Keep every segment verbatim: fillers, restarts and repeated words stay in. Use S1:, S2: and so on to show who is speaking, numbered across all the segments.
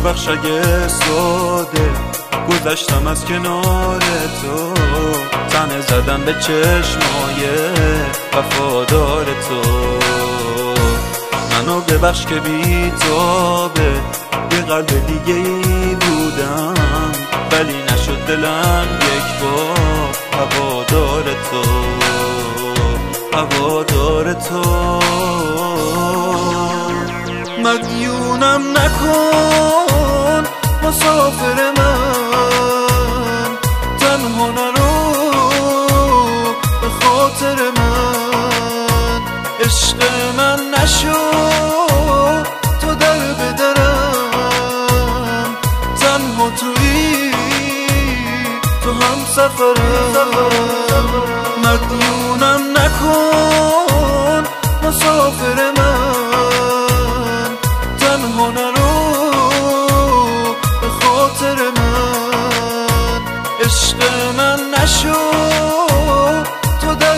S1: ببخش اگه ساده گذشتم از کنار تو، تنه زدم به چشمای وفادار تو. منو ببخش که بی تابه یه قلب دیگه ای بودم، ولی نشد دلم یک بار هوادار تو، هوادار تو. مدیونم نکن مسافر من، تنها نرو به خاطر من. عشق من نشو تو در بدرم، تنها تویی تو هم سفرم. مدیونم نکن مسافر من، تنها نرو به خاطر من. عشق من نشو تو در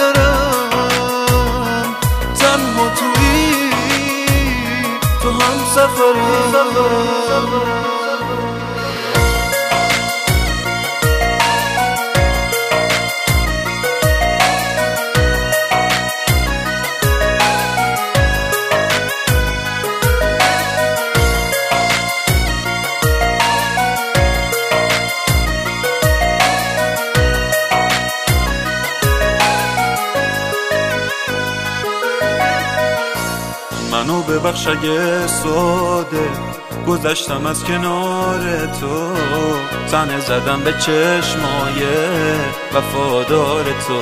S1: بدرم، تنها تویی تو هم سفرم. منو ببخش اگه ساده گذشتم از کنار تو، تنه زدم به چشمای وفادار تو.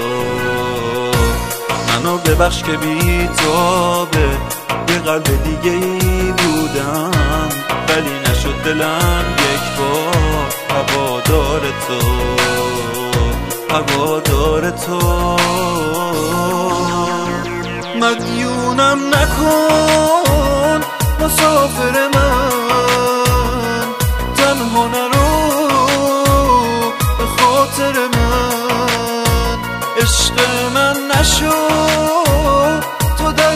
S1: منو ببخش که بی تابه یه قلب دیگه ای بودم، ولی نشد دلم یک بار هوادار تو، هوادار تو. مدیونم نکن مسافر من، تنها نرو به خاطر من. عشق من نشو تو در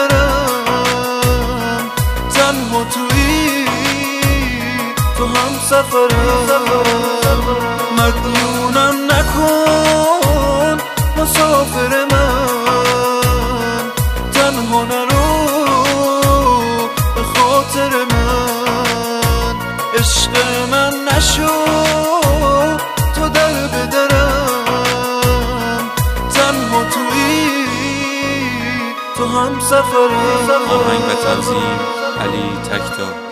S1: بدرم، تنها تویی تو هم سفرم. مدیونم نکن مسافر من، تنها نرو به خاطر من. عشق من نشو تو در بدرم، تنها تویی تو هم سفرم.
S2: آهنگ و تنظیم علی تکتا.